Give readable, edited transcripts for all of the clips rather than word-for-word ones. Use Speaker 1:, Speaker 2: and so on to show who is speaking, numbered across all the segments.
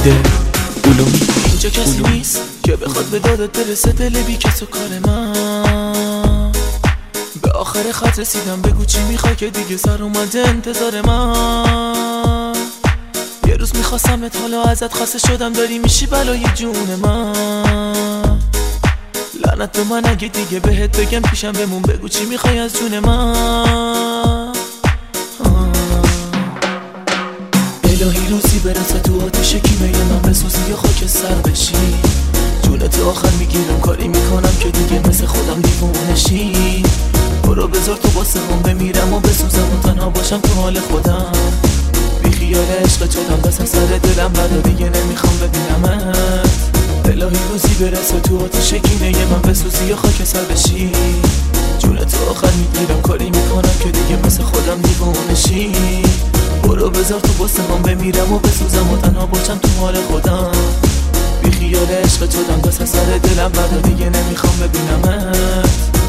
Speaker 1: میده علومی.
Speaker 2: اینجا کسی نیست که بخواد به دادت برسه، دل بی کس و کار من. به آخر خط رسیدم، بگو چی میخوای که دیگه سر اومده انتظار من. یه روز میخواستمت، حالا ازت خسته شدم، داری میشی بلای جون من. لعنت به من اگه دیگه بهت بگم پیشم بمون، بگو چی میخوای از جون من. الهی روزی برسه تو آتیش کیمیای من بسوزی یا خاک سر بشی. جونت آخر میگیرم، کاری میکنم که دیگه مثل خودم دیوونشی. برو بذار تو واسه هم بمیرم و بسوزم و تنها باشم تو حال خودم. بی خیال عشق شدم، دست سر دلم بعد دیگه نمیخوام ببینمت. الهی روزی برسه تو آتیش کینه من بسوزی یا خاک سر بشی. جونت آخر میگیرم، کاری میکنم که دیگه مثل خودم دیوونشی. برو بذار تو واسه هم بمیرم و بسوزم و تنها باشم تو حال خودم. بی خیال عشق شدم، دست سر دلم بعد دیگه نمیخوام ببینمت.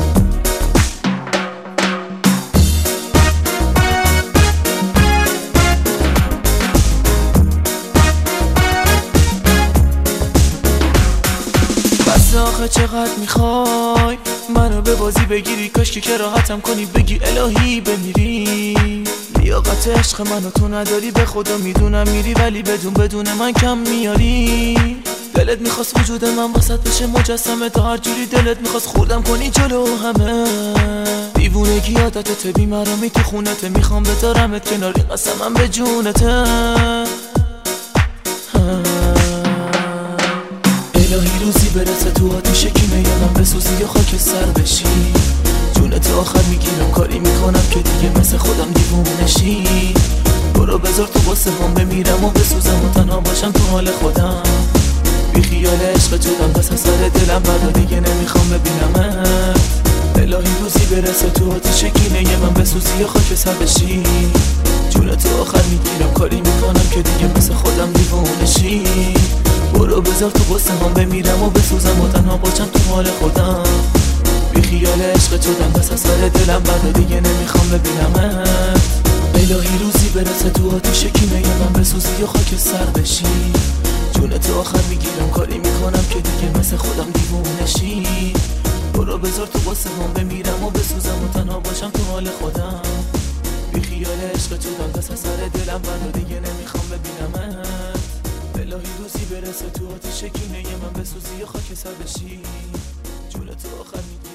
Speaker 2: آخه چقدر میخوای منو به بازی بگیری، کاش که راحتم کنی بگی الهی بمیری. لیاقت عشق منو تو نداری، به خدا میدونم میری، ولی بدون من کم میاری. دلت میخواست وجود من واسط بشه مجسمه، تا هر جوری دلت میخواست خوردم کنی جلو همه. دیوونگی عادتت بیمرامی تو خونته، میخوام بذارمت کنار، این قسمم به جونته. الهی روزی برسه تو آتیش کینه من بسوزی یا خاک سر بشی. جونت آخر میگیرم، کاری میکنم که دیگه مثل خودم دیوونشی. برو بذار تو واسه هم بمیرم و بسوزم و تنها باشم تو حال خودم. بی خیال عشق شدم، دست سر دلم بعد دیگه نمیخوام ببینمت. الهی روزی برسه تو آتیش کینه من بسوزی یا خاک سر بشی. جونت آخر میگیرم، کاری میکنم که دیگه مثل خودم دیوونشی. برو بذار تو واسه هم بمیرم و بسوزم و تنها باشم تو حال خودم. بی خیال عشق شدم، دست سر دلم بعد دیگه نمیخوام ببینمت. الهی روزی برسه تو آتیش کینه من بسوزی یا خاک سر بشی. جونت آخر میگیرم، کاری میکنم که دیگه مثل خودم دیوونشی. برو بذار تو واسه هم بمیرم و بسوزم و تنها باشم تو حال خودم. بی خیال عشق شدم، دست سر دلم بعد دیگه نمیخوام ببینمت. الهی روزی برسه تو آتیش کینه من بسوزی یا خاک سر بشی. جونت آخر میگیرم.